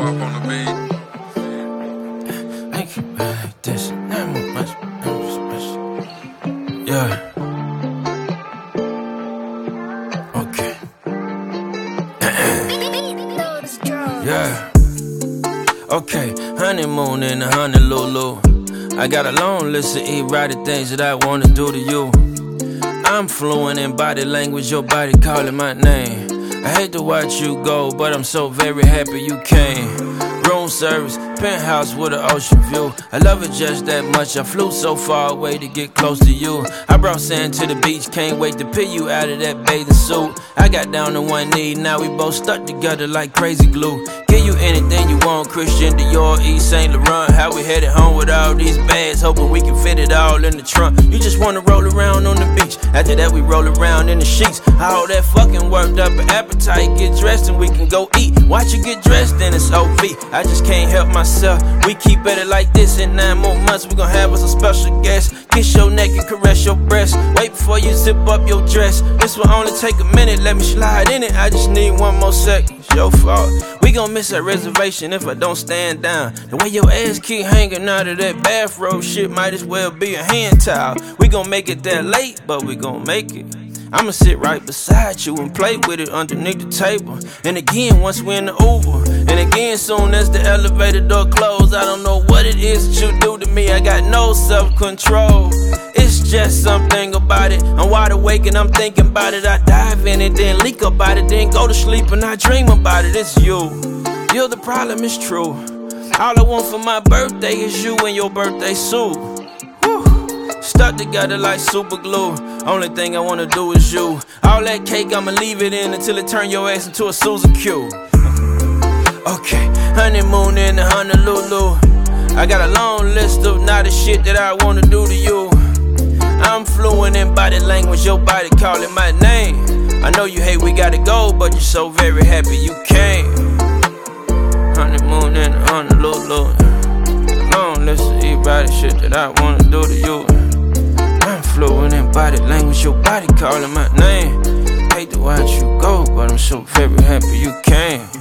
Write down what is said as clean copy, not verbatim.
on the beat. Make it like this, not much, special. Yeah. Okay. Yeah. Okay, honeymoon in the Honolulu. I got a long list of erotic things that I wanna do to you. I'm fluent in body language, your body calling my name. I hate to watch you go, but I'm so very happy you came. Room service, penthouse with an ocean view. I love it just that much, I flew so far away to get close to you. I brought sand to the beach, can't wait to peel you out of that bathing suit. I got down on one knee, now we both stuck together like crazy glue. Give you anything you want, Christian Dior, Yves Saint Laurent. How we headed home with all these bags, hoping we can fit it all in the trunk. You just wanna roll around on the beach, after that we roll around in the sheets. All that fucking worked up an appetite, get dressed and we can go eat. Watch you get dressed, then it's OV. I just can't help myself. We keep at it like this. In 9 more months we gon' have us a special guest. Kiss your neck and caress your breast. Wait before you zip up your dress. This will only take a minute, let me slide in it. I just need 1 more second, it's your fault. We gon' miss our reservation if I don't stand down. The way your ass keep hanging out of that bathrobe shit might as well be a hand towel. We gon' make it that late, but we gon' make it. I'ma sit right beside you and play with it underneath the table. And again, once we're in the Uber. And again, soon as the elevator door closed. I don't know what it is that you do to me. I got no self-control. It's just something about it. I'm wide awake and I'm thinking about it. I dive in it, then leak about it, then go to sleep and I dream about it. It's you. You're the problem, it's true. All I want for my birthday is you and your birthday suit. Stuck together like super glue. Only thing I wanna do is you. All that cake, I'ma leave it in until it turn your ass into a Susan Q. Okay, honeymoon in the Honolulu. I got a long list of naughty shit that I wanna do to you. I'm fluent in body language, your body calling my name. I know you hate we gotta go, but you're so very happy you came. Honeymoon in the Honolulu. Long list of erotic shit that I wanna do to you. I'm fluent in body language, your body calling my name. Hate to watch you go, but I'm so very happy you came.